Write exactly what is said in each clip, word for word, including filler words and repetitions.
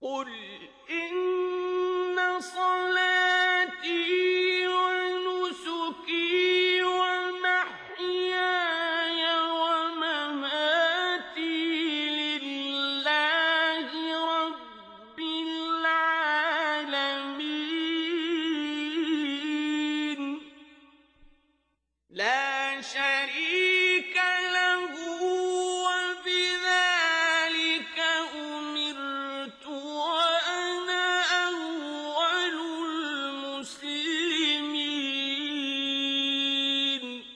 قل إن صلاتي ونسكي ومحياي ومماتي لله رب العالمين لا شريك له وبذلك أمرت وأنا أول المسلمين.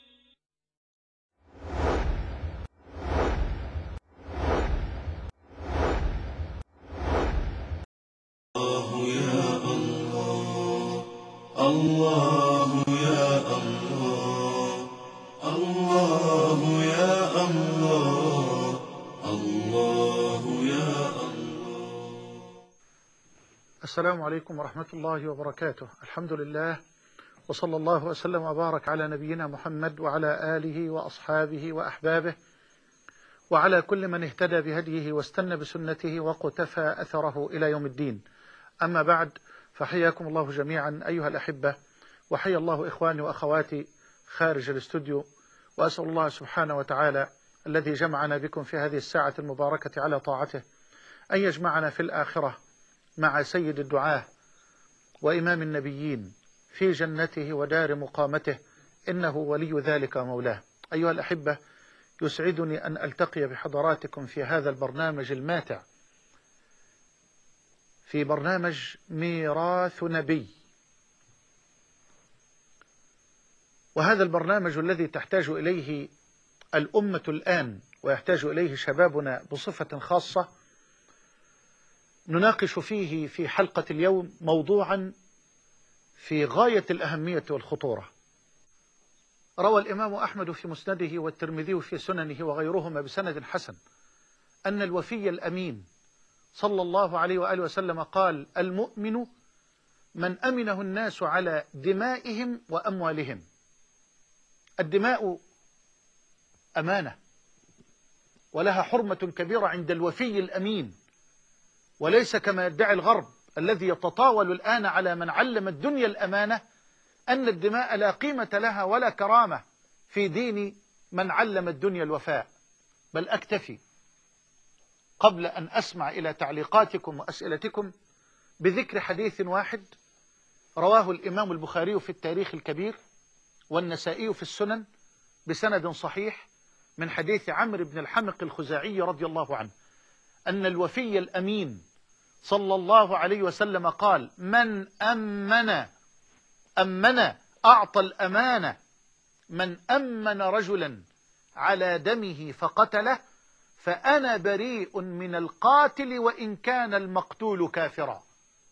الله يا الله، الله يا الله، الله يا الله. السلام عليكم ورحمة الله وبركاته. الحمد لله، وصلى الله وسلم وبارك على نبينا محمد وعلى آله وأصحابه وأحبابه وعلى كل من اهتدى بهديه واستنى بسنته وقتفى أثره إلى يوم الدين. أما بعد، فحياكم الله جميعا أيها الأحبة، وحيا الله إخواني وأخواتي خارج الاستوديو، وأسأل الله سبحانه وتعالى الذي جمعنا بكم في هذه الساعة المباركة على طاعته أن يجمعنا في الآخرة مع سيد الدعاة وإمام النبيين في جنته ودار مقامته، إنه ولي ذلك مولاه. أيها الأحبة، يسعدني أن ألتقي بحضراتكم في هذا البرنامج الماتع، في برنامج ميراث نبي. وهذا البرنامج الذي تحتاج إليه الأمة الآن ويحتاج إليه شبابنا بصفة خاصة، نناقش فيه في حلقة اليوم موضوعا في غاية الأهمية والخطورة. روى الإمام أحمد في مسنده والترمذي في سننه وغيرهما بسند حسن أن الوفي الأمين صلى الله عليه وآله وسلم قال: المؤمن من أمنه الناس على دمائهم وأموالهم. الدماء أمانة ولها حرمة كبيرة عند الوفي الأمين، وليس كما يدعي الغرب الذي يتطاول الآن على من علم الدنيا الأمانة أن الدماء لا قيمة لها ولا كرامة في دين من علم الدنيا الوفاء. بل أكتفي قبل أن أسمع إلى تعليقاتكم وأسئلتكم بذكر حديث واحد رواه الإمام البخاري في التاريخ الكبير والنسائي في السنن بسند صحيح من حديث عمرو بن الحمق الخزاعي رضي الله عنه أن الوفي الأمين صلى الله عليه وسلم قال: من أمن أمن أعطى الأمانة من أمن رجلا على دمه فقتله فأنا بريء من القاتل وإن كان المقتول كافرا.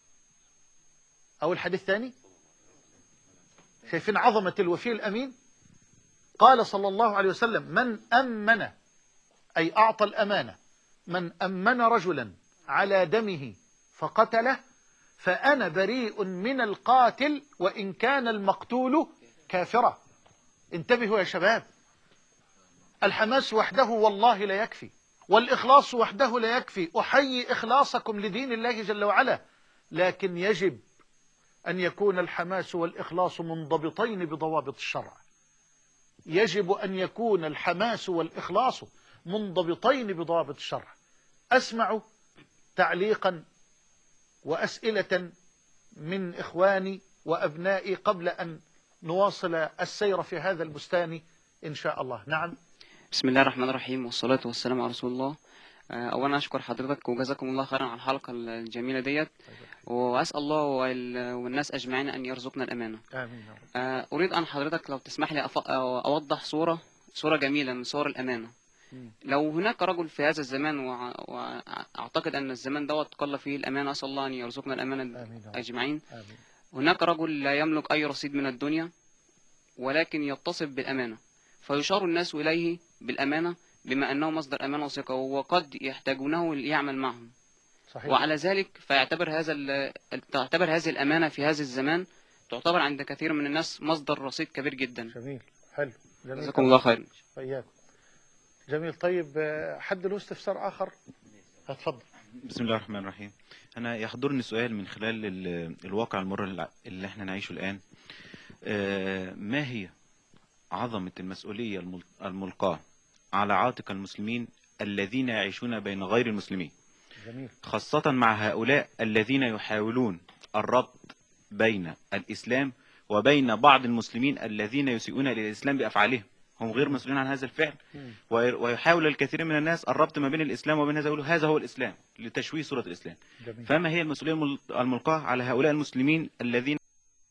أو الحديث الثاني، شايفين عظمة الوفي الأمين؟ قال صلى الله عليه وسلم: من أمن، أي أعطى الأمانة، من أمن رجلا على دمه فقتله فأنا بريء من القاتل وإن كان المقتول كافرا. انتبهوا يا شباب، الحماس وحده والله لا يكفي، والإخلاص وحده لا يكفي. أحيي إخلاصكم لدين الله جل وعلا، لكن يجب أن يكون الحماس والإخلاص منضبطين بضوابط الشرع. يجب أن يكون الحماس والإخلاص منضبطين بضوابط الشرع. أسمع تعليقا وأسئلة من إخواني وأبنائي قبل أن نواصل السير في هذا البستان إن شاء الله. نعم. بسم الله الرحمن الرحيم، والصلاة والسلام على رسول الله. أولا أشكر حضرتك وجزاكم الله خيرا على الحلقة الجميلة ديت، وأسأل الله والناس أجمعين أن يرزقنا الأمانة. آمين. أريد أن حضرتك لو تسمح لي أوضح صورة صورة جميلة من صور الأمانة. لو هناك رجل في هذا الزمان، وأعتقد أن الزمان دوت قل فيه الأمانة، أسأل الله أن يرزقنا الأمانة أجمعين. هناك رجل لا يملك أي رصيد من الدنيا ولكن يتصف بالأمانة، فيشار الناس إليه بالأمانة بما أنه مصدر أمانة وثقة، وقد يحتاجونه ليعمل معهم. صحيح. وعلى ذلك فيعتبر هذا تعتبر هذه الأمانة في هذا الزمان تعتبر عند كثير من الناس مصدر رصيد كبير جدا. جميل، حلو، جميل. جزاكم الله خير. طيب جميل. طيب حد له استفسار آخر؟ اتفضل. بسم الله الرحمن الرحيم. أنا يحضرني سؤال من خلال ال- الواقع المر الع- اللي احنا نعيشه الآن. آه، ما هي عظمة المسؤولية المل- الملقاة على عاتق المسلمين الذين يعيشون بين غير المسلمين، جميل. خاصة مع هؤلاء الذين يحاولون الربط بين الإسلام وبين بعض المسلمين الذين يسيئون إلى الإسلام بأفعالهم، هم غير مسؤولين عن هذا الفعل، مم. وي- ويحاول الكثير من الناس الربط ما بين الإسلام وبين هذا، يقولوا هذا هو الإسلام لتشويه صورة الإسلام. جميل. فما هي المسؤولية المل- الملقاة على هؤلاء المسلمين الذين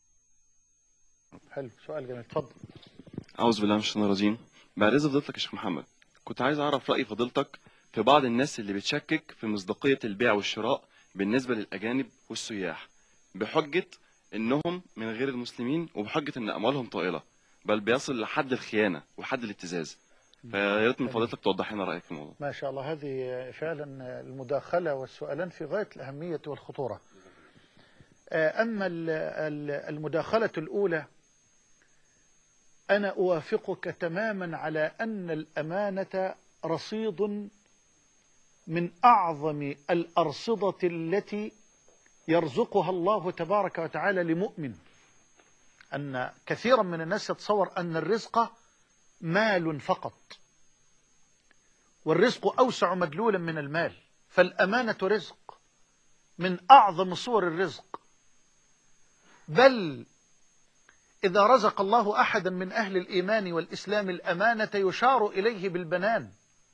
حلو، سؤال جميل، اتفضل. أعوذ بالله من الشيطان الرجيم. بعد إذن فضيلتك يا شيخ محمد، كنت عايز أعرف رأي فضيلتك في بعض الناس اللي بتشكك في مصداقية البيع والشراء بالنسبة للأجانب والسياح بحجة إنهم من غير المسلمين وبحجة إن أموالهم طائلة، بل بيصل لحد الخيانة وحد الابتزاز. فيا ريت من فضيلتك توضح لنا رأيك في الموضوع. ما شاء الله، هذه فعلا المداخلة والسؤالان في غاية الأهمية والخطورة. أما ال- ال- المداخلة الأولى، أنا أوافقك تماما على أن الأمانة رصيد من أعظم الأرصدة التي يرزقها الله تبارك وتعالى لمؤمن. أن كثيرا من الناس يتصور أن الرزق مال فقط، والرزق أوسع مدلولا من المال، فالأمانة رزق من أعظم صور الرزق. بل إذا رزق الله أحدا من أهل الإيمان والإسلام الأمانة يشار إليه بالبنان،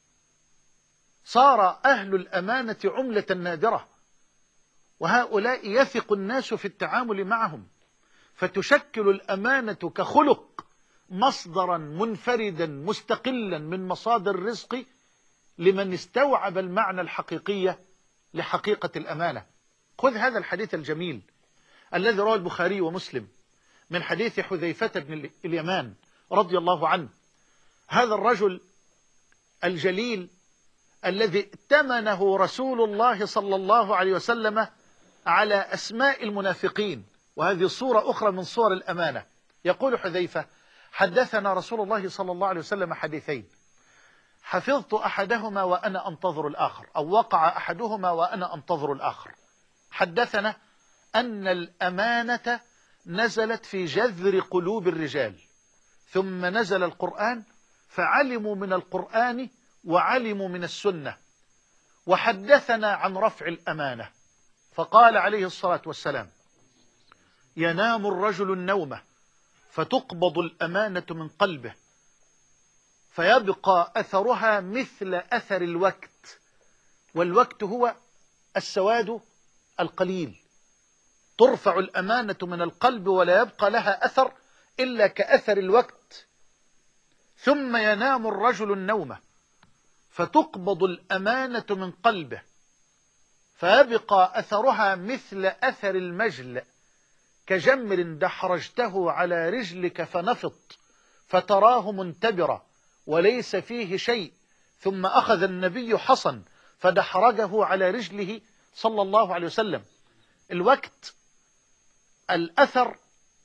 صار أهل الأمانة عملة نادرة، وهؤلاء يثق الناس في التعامل معهم، فتشكل الأمانة كخلق مصدرا منفردا مستقلا من مصادر الرزق لمن استوعب المعنى الحقيقي لحقيقة الأمانة. خذ هذا الحديث الجميل الذي رواه البخاري ومسلم من حديث حذيفة بن اليمان رضي الله عنه، هذا الرجل الجليل الذي ائتمنه رسول الله صلى الله عليه وسلم على أسماء المنافقين، وهذه صورة أخرى من صور الأمانة. يقول حذيفة: حدثنا رسول الله صلى الله عليه وسلم حديثين، حفظت أحدهما وأنا أنتظر الآخر، أو وقع أحدهما وأنا أنتظر الآخر. حدثنا أن الأمانة نزلت في جذر قلوب الرجال، ثم نزل القرآن فعلموا من القرآن وعلموا من السنة. وحدثنا عن رفع الأمانة، فقال عليه الصلاة والسلام: ينام الرجل النوم فتقبض الأمانة من قلبه فيبقى أثرها مثل أثر الوقت، والوقت هو السواد القليل. ترفع الأمانة من القلب ولا يبقى لها أثر إلا كأثر الوقت. ثم ينام الرجل النوم فتقبض الأمانة من قلبه فيبقى أثرها مثل أثر المجل، كجمر دحرجته على رجلك فنفط فتراه منتبرا وليس فيه شيء، ثم أخذ النبي حصن فدحرجه على رجله صلى الله عليه وسلم. الوقت الأثر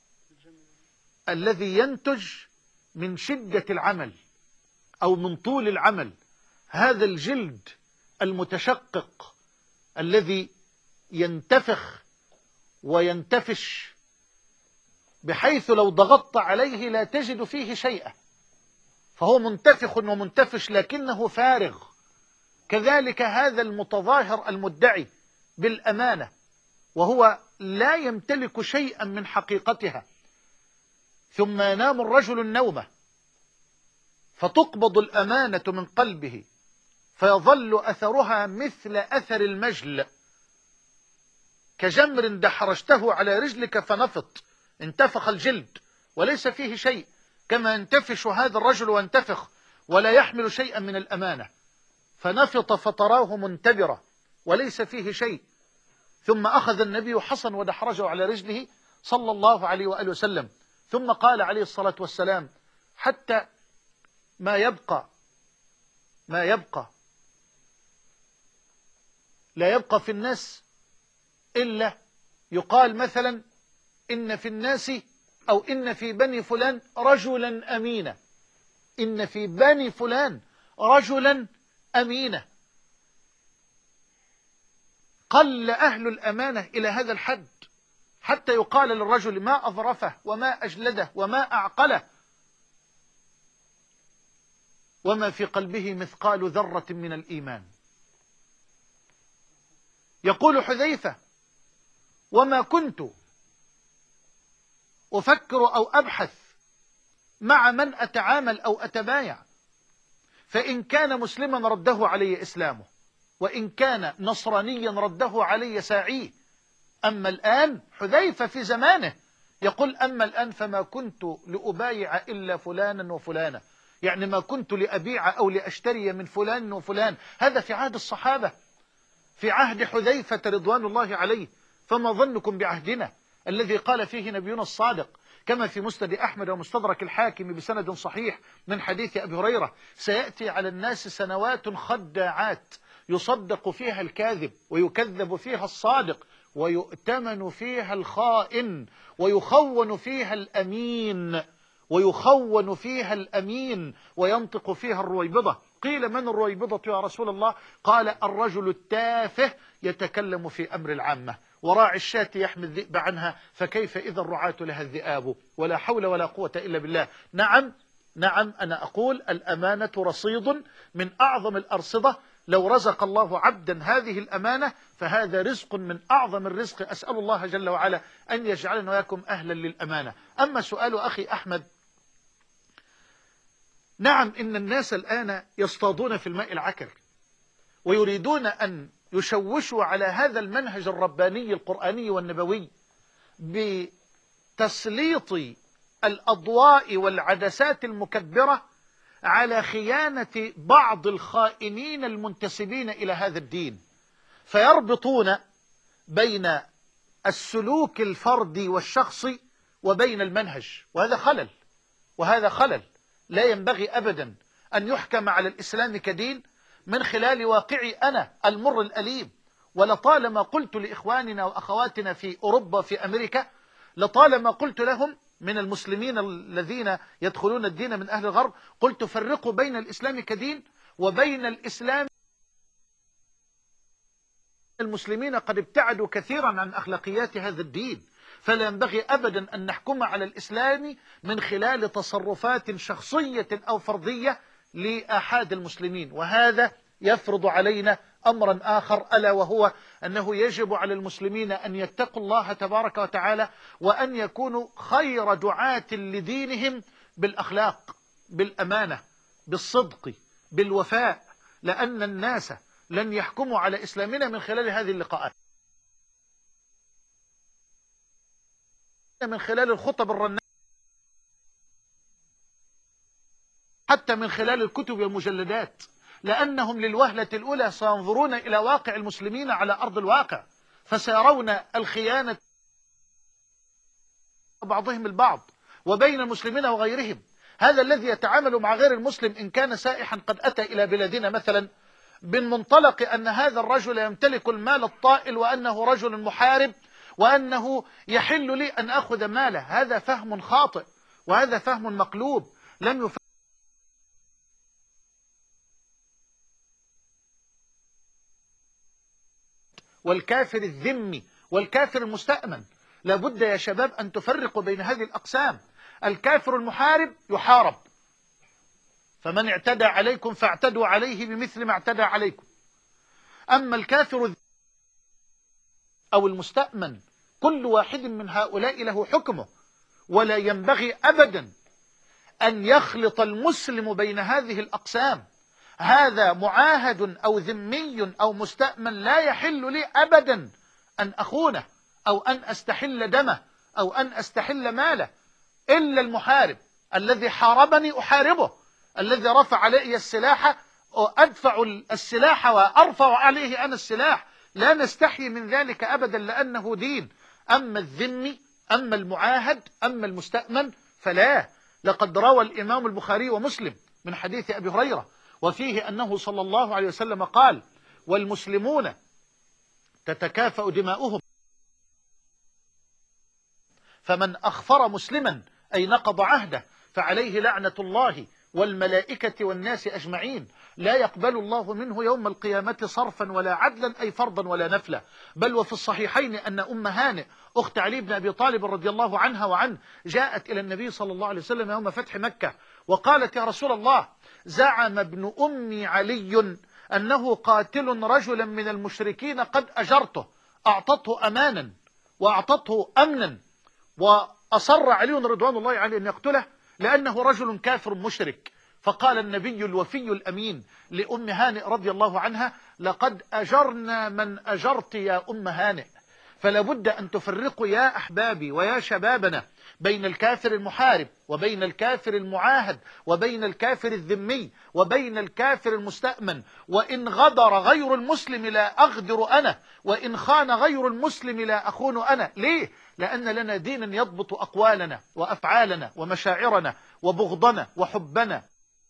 الذي ينتج من شدة العمل أو من طول العمل، هذا الجلد المتشقق الذي ينتفخ وينتفش بحيث لو ضغطت عليه لا تجد فيه شيئا، فهو منتفخ ومنتفش لكنه فارغ. كذلك هذا المتظاهر المدعي بالأمانة وهو لا يمتلك شيئا من حقيقتها. ثم ينام الرجل النوم فتقبض الأمانة من قلبه فيظل أثرها مثل أثر المجل، كجمر دحرجته على رجلك فنفط، انتفخ الجلد وليس فيه شيء، كما ينتفش هذا الرجل وانتفخ ولا يحمل شيئا من الأمانة، فنفط فتراه منتبرا وليس فيه شيء. ثم أخذ النبي حصن ودحرجه على رجله صلى الله عليه وآله وسلم، ثم قال عليه الصلاة والسلام: حتى ما يبقى ما يبقى لا يبقى في الناس إلا يقال مثلا إن في الناس أو إن في بني فلان رجلا أمينا، إن في بني فلان رجلا أمينا. قل أهل الأمانة إلى هذا الحد حتى يقال للرجل ما أظرفه وما أجلده وما أعقله وما في قلبه مثقال ذرة من الإيمان. يقول حذيفة: وما كنت أفكر أو أبحث مع من أتعامل أو أتبايع، فإن كان مسلما رده علي إسلامه، وإن كان نصرانيا رده علي ساعيه. أما الآن، حذيفة في زمانه يقول: أما الآن فما كنت لأبايع إلا فلانا وفلانا، يعني ما كنت لأبيع أو لأشتري من فلان وفلان. هذا في عهد الصحابة، في عهد حذيفة رضوان الله عليه. فما ظنكم بعهدنا الذي قال فيه نبينا الصادق كما في مسند أحمد ومستدرك الحاكم بسند صحيح من حديث أبي هريرة: سيأتي على الناس سنوات خداعات يصدق فيها الكاذب ويكذب فيها الصادق ويؤتمن فيها الخائن ويخون فيها الأمين ويخون فيها الأمين وينطق فيها الرويبضة. قيل: من الرويبضة يا رسول الله؟ قال: الرجل التافه يتكلم في أمر العامة، وراعي الشاة يحمي الذئب عنها، فكيف إذا الرعاة لها الذئاب؟ ولا حول ولا قوة إلا بالله. نعم نعم أنا أقول: الأمانة رصيد من أعظم الأرصدة. لو رزق الله عبدا هذه الأمانة فهذا رزق من أعظم الرزق. أسأل الله جل وعلا أن يجعلنا وياكم أهلا للأمانة. أما سؤال أخي أحمد، نعم إن الناس الآن يصطادون في الماء العكر ويريدون أن يشوشوا على هذا المنهج الرباني القرآني والنبوي بتسليط الأضواء والعدسات المكبرة على خيانة بعض الخائنين المنتسبين إلى هذا الدين، فيربطون بين السلوك الفردي والشخصي وبين المنهج، وهذا خلل وهذا خلل. لا ينبغي أبدا أن يحكم على الإسلام كدين من خلال واقعي أنا المر الأليم. ولطالما قلت لإخواننا وأخواتنا في أوروبا في أمريكا، لطالما قلت لهم من المسلمين الذين يدخلون الدين من أهل الغرب، قلت: فرقوا بين الإسلام كدين وبين الإسلام. المسلمين قد ابتعدوا كثيرا عن أخلاقيات هذا الدين، فلا ينبغي أبدا أن نحكم على الإسلام من خلال تصرفات شخصية أو فردية لأحد المسلمين. وهذا يفرض علينا أمرا آخر، ألا وهو أنه يجب على المسلمين أن يتقوا الله تبارك وتعالى، وأن يكونوا خير دعاة لدينهم بالأخلاق، بالأمانة، بالصدق، بالوفاء، لأن الناس لن يحكموا على إسلامنا من خلال هذه اللقاءات، من خلال الخطب الرنانة، حتى من خلال الكتب والمجلدات، لأنهم للوهلة الأولى سينظرون إلى واقع المسلمين على أرض الواقع، فسيرون الخيانة بعضهم البعض وبين المسلمين وغيرهم. هذا الذي يتعامل مع غير المسلم إن كان سائحا قد أتى إلى بلادنا مثلا من منطلق أن هذا الرجل يمتلك المال الطائل وأنه رجل محارب وأنه يحل لي أن أخذ ماله، هذا فهم خاطئ وهذا فهم مقلوب. لم يفهم والكافر الذمي والكافر المستأمن. لابد يا شباب أن تفرقوا بين هذه الأقسام. الكافر المحارب يحارب، فمن اعتدى عليكم فاعتدوا عليه بمثل ما اعتدى عليكم. أما الكافر أو المستأمن كل واحد من هؤلاء له حكمه، ولا ينبغي أبدا أن يخلط المسلم بين هذه الأقسام. هذا معاهد أو ذمي أو مستأمن، لا يحل لي أبدا أن أخونه أو أن أستحل دمه أو أن أستحل ماله، إلا المحارب الذي حاربني أحاربه، الذي رفع علي السلاح أدفع السلاح وأرفع عليه أنا السلاح، لا نستحي من ذلك أبدا لأنه دين. أما الذمي، أما المعاهد، أما المستأمن فلا. لقد روى الإمام البخاري ومسلم من حديث أبي هريرة وفيه أنه صلى الله عليه وسلم قال: والمسلمون تتكافأ دماؤهم، فمن أخفر مسلما أي نقض عهده فعليه لعنة الله والملائكة والناس أجمعين، لا يقبل الله منه يوم القيامة صرفا ولا عدلا، أي فرضا ولا نفلا. بل وفي الصحيحين أن أم هانئ أخت علي بن أبي طالب رضي الله عنها وعنه جاءت إلى النبي صلى الله عليه وسلم يوم فتح مكة وقالت: يا رسول الله، زعم ابن أمي علي أنه قاتل رجلا من المشركين قد أجرته، أعطته أمانا وأعطته أمنا، وأصر علي رضوان الله عليه أن يقتله لأنه رجل كافر مشرك. فقال النبي الوفي الأمين لأم هانئ رضي الله عنها: لقد أجرنا من أجرت يا أم هانئ. فلا بد أن تفرقوا يا أحبابي ويا شبابنا بين الكافر المحارب وبين الكافر المعاهد وبين الكافر الذمي وبين الكافر المستأمن. وإن غدر غير المسلم لا أغدر أنا، وإن خان غير المسلم لا أخون أنا. ليه؟ لأن لنا دينا يضبط أقوالنا وأفعالنا ومشاعرنا وبغضنا وحبنا.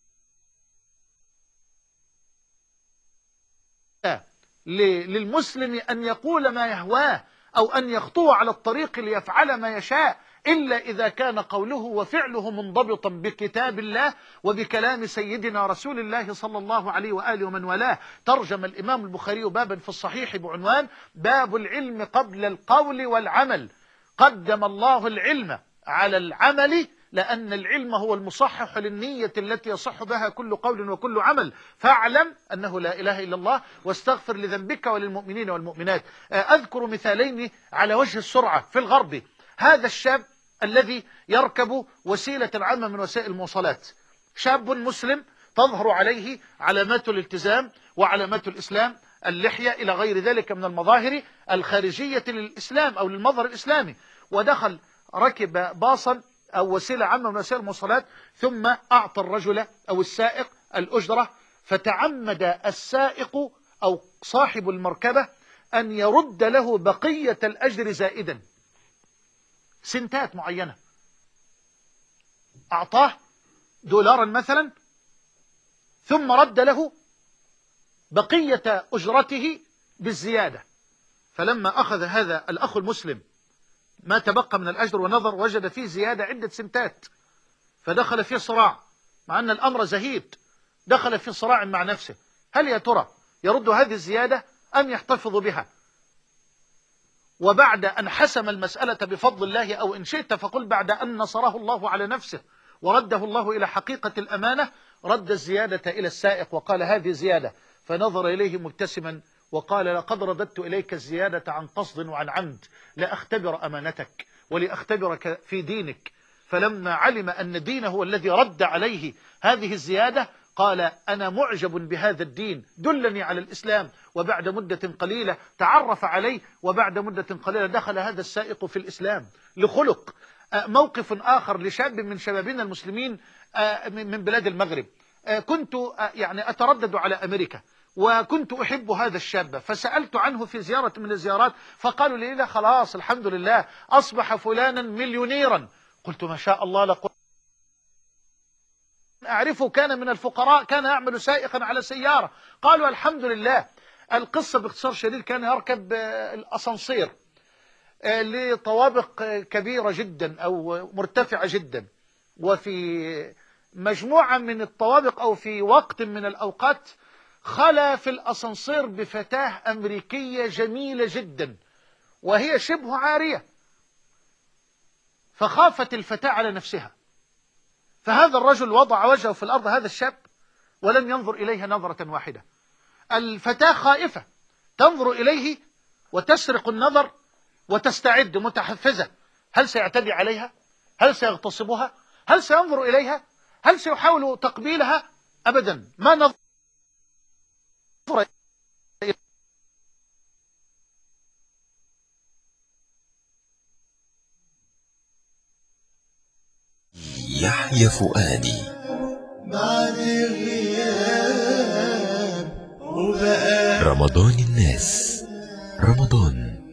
للمسلم أن يقول ما يهواه أو أن يخطو على الطريق ليفعل ما يشاء، إلا إذا كان قوله وفعله منضبطا بكتاب الله وبكلام سيدنا رسول الله صلى الله عليه وآله ومن والاه. ترجم الإمام البخاري بابا في الصحيح بعنوان: باب العلم قبل القول والعمل. قدم الله العلم على العمل لأن العلم هو المصحح للنية التي يصح بها كل قول وكل عمل. فاعلم أنه لا إله إلا الله واستغفر لذنبك وللمؤمنين والمؤمنات. أذكر مثالين على وجه السرعة. في الغرب هذا الشاب الذي يركب وسيلة عامة من وسائل المواصلات، شاب مسلم تظهر عليه علامات الالتزام وعلامات الإسلام، اللحية إلى غير ذلك من المظاهر الخارجية للإسلام أو للمظهر الإسلامي، ودخل ركب باصا أو وسيلة عامة من وسائل المواصلات، ثم أعطى الرجل أو السائق الأجرة، فتعمد السائق أو صاحب المركبة أن يرد له بقية الأجر زائدا، سنتات معينة. أعطاه دولارا مثلا، ثم رد له بقية أجرته بالزيادة. فلما أخذ هذا الأخ المسلم ما تبقى من الأجر ونظر، وجد فيه زيادة عدة سنتات، فدخل في صراع، مع أن الأمر زهيد، دخل في صراع مع نفسه: هل يا ترى يرد هذه الزيادة أم يحتفظ بها؟ وبعد أن حسم المسألة بفضل الله، أو إن شئت فقل بعد أن نصره الله على نفسه ورده الله إلى حقيقة الأمانة، رد الزيادة إلى السائق وقال: هذه زيادة. فنظر إليه مبتسما وقال: لقد رددت إليك الزيادة عن قصد وعن عمد، لأختبر أمانتك ولأختبرك في دينك. فلما علم أن دينه هو الذي رد عليه هذه الزيادة قال: أنا معجب بهذا الدين، دلني على الإسلام. وبعد مدة قليلة تعرف عليه، وبعد مدة قليلة دخل هذا السائق في الإسلام لخلق. موقف آخر لشاب من شبابنا المسلمين من بلاد المغرب. كنت يعني أتردد على أمريكا، وكنت أحب هذا الشاب، فسألت عنه في زيارة من الزيارات، فقالوا لي: لا خلاص الحمد لله أصبح فلانا مليونيرا. قلت: ما شاء الله. لقد أعرفه كان من الفقراء، كان يعمل سائقا على سيارة. قالوا: الحمد لله. القصة باختصار شديد: كان يركب الأسانسير لطوابق كبيرة جدا أو مرتفعة جدا، وفي مجموعة من الطوابق أو في وقت من الأوقات خلا في الأسانسير بفتاة أمريكية جميلة جدا وهي شبه عارية، فخافت الفتاة على نفسها، فهذا الرجل وضع وجهه في الأرض، هذا الشاب، ولم ينظر إليها نظرة واحدة. الفتاة خائفة تنظر إليه وتسرق النظر وتستعد متحفزة: هل سيعتدي عليها؟ هل سيغتصبها؟ هل سينظر إليها؟ هل سيحاول تقبيلها؟ أبدا، ما نظر. يحيى فؤادي بعد الغياب وبقى رمضان الناس، رمضان